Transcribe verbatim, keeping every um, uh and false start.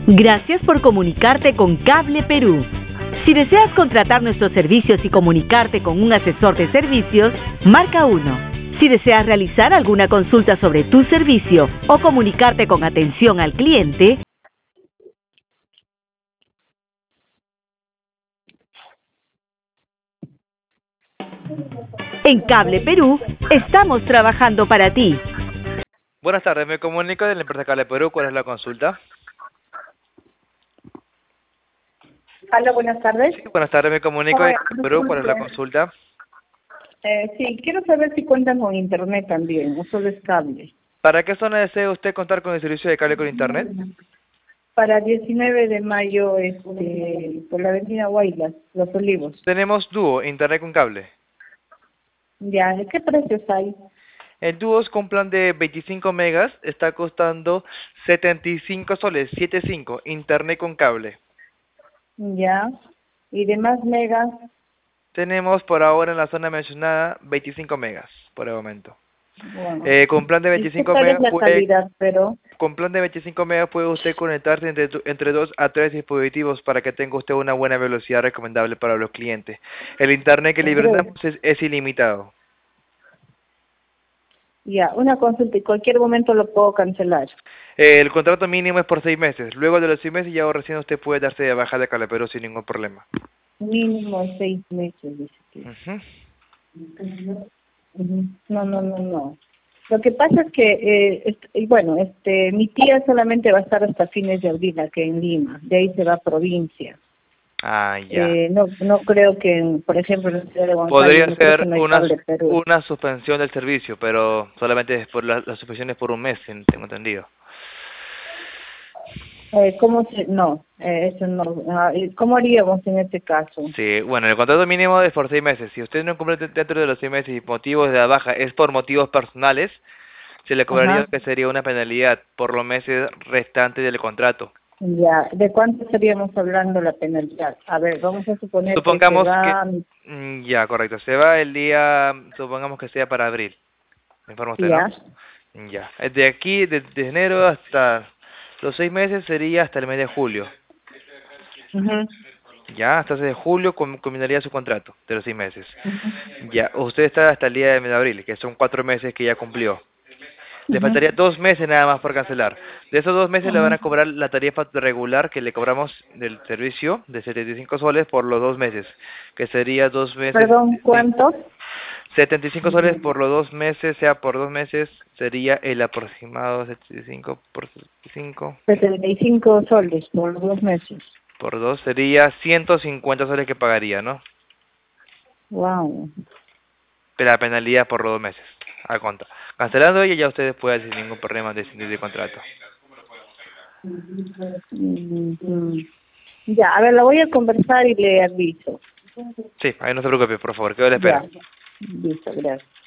Gracias por comunicarte con Cable Perú. Si deseas contratar nuestros servicios y comunicarte con un asesor de servicios, marca uno. Si deseas realizar alguna consulta sobre tu servicio o comunicarte con atención al cliente, en Cable Perú estamos trabajando para ti. Buenas tardes, me comunico de la empresa Cable Perú. ¿Cuál es la consulta? Hola, buenas tardes. Sí, buenas tardes, me comunico de Hola, Cable Perú. ¿Cuál es la consulta? Eh, sí, quiero saber si cuentan con internet también, o solo es cable. ¿Para qué zona desea usted contar con el servicio de cable con internet? Para diecinueve de mayo, este, por la avenida Huaylas, Los Olivos. Tenemos Dúo, internet con cable. Ya, ¿de qué precios hay? El Dúo es con plan de veinticinco megas, está costando setenta y cinco soles, setenta y cinco, internet con cable. Ya, y de más megas, Tenemos por ahora en la zona mencionada veinticinco megas, por el momento. bueno. Eh, con plan de ¿Y qué veinticinco tal es megas la puede, calidad, pero? con plan de veinticinco megas puede usted conectarse entre, entre dos a tres dispositivos para que tenga usted una buena velocidad recomendable para los clientes. El internet que le Hombre, brindamos es, es ilimitado. ya, una consulta, y cualquier momento lo puedo cancelar. Eh, el contrato mínimo es por seis meses. Luego de los seis meses ya recién usted puede darse de baja de Cable Perú sin ningún problema. Mínimo seis meses, dice que. Ujú. Ujú. No, no, no, no. Lo que pasa es que, eh, est- y bueno, este, mi tía solamente va a estar hasta fines de abril aquí en Lima, de ahí se va a provincia. Ah, ya. Eh, no, no creo que, en, por ejemplo, en la ciudad de Huancayo, Podría no creo que ser no hay una, cable Perú. una suspensión del servicio, pero solamente es por la, la suspensión es por un mes, en- tengo entendido. Eh, ¿cómo se, no, eh, eso no, ah, eh, ¿cómo haríamos en este caso? Sí, bueno, el contrato mínimo es por seis meses. Si usted no cumple dentro de los seis meses y motivos de la baja es por motivos personales, se le cobraría lo Ajá, que sería una penalidad por los meses restantes del contrato. ya, ¿de cuánto estaríamos hablando la penalidad? A ver, vamos a suponer que se Supongamos que, va, mm, ya, correcto, se va el día, supongamos que sea para abril. ¿Me informa usted, no? ya, Ya. De aquí, de, de enero hasta los seis meses sería hasta el mes de julio. ujú, Ya, hasta el mes de julio cum- culminaría su contrato de los seis meses. ujú, Ya, usted está hasta el día de mes de abril, que son cuatro meses que ya cumplió. Le ujú, faltaría dos meses nada más por cancelar. De esos dos meses le van ujú. a cobrar la tarifa regular que le cobramos del servicio de setenta y cinco soles por los dos meses, que sería dos meses, Perdón, sí, ¿cuánto? setenta y cinco soles por los dos meses, sea por dos meses, sería el aproximado setenta y cinco por setenta y cinco, setenta y cinco soles por los dos meses. por dos sería ciento cincuenta soles que pagaría, ¿no? Wow. Pero la penalidad por los dos meses, a conta. Cancelando y ya ustedes pueden sin ningún problema decidir de contrato. Mm, Ya, a ver, la voy a conversar y le aviso. Sí, ahí no se preocupe, por favor, quedo a la Ya, espera. listo, gracias.